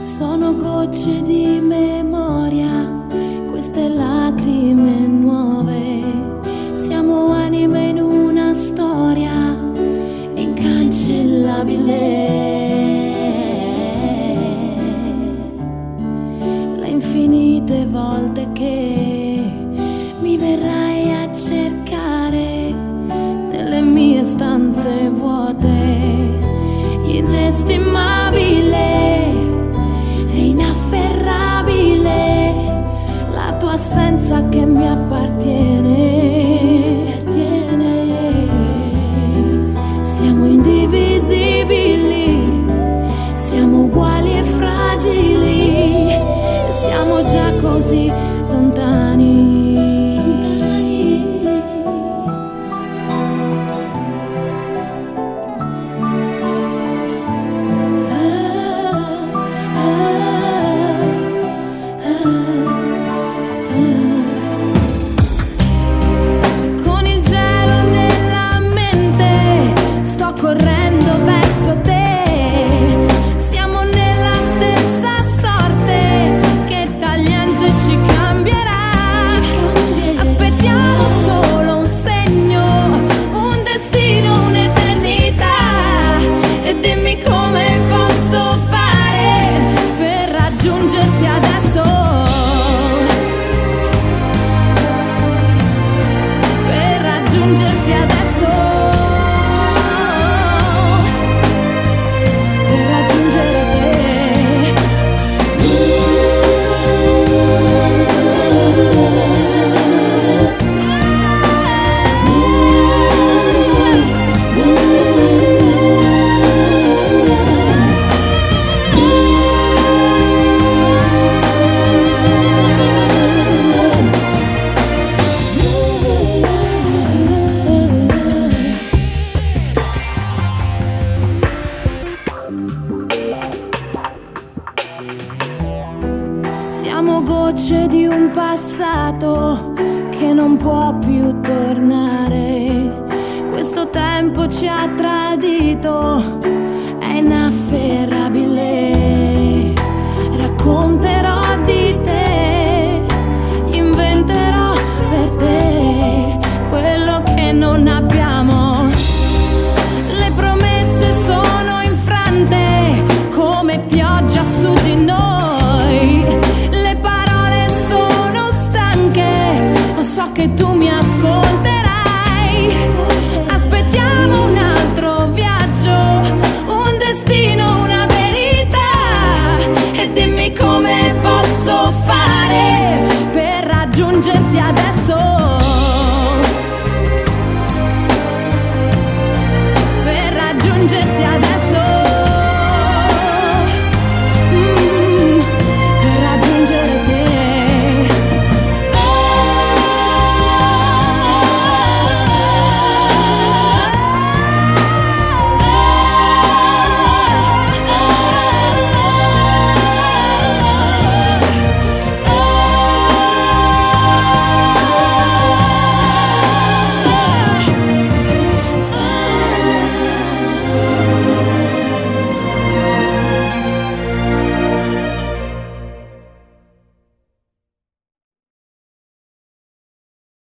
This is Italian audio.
Sono gocce di memoria, queste lacrime nuove. Siamo anime in una storia incancellabile. Le infinite volte che mi verrai a cercare nelle mie stanze vuote, inestimabile e inafferrabile la tua assenza che mi appartiene. Siamo indivisibili, siamo uguali e fragili, e siamo già così lontani. Siamo gocce di un passato che non può più tornare. Questo tempo ci ha tradito, è inafferrabile.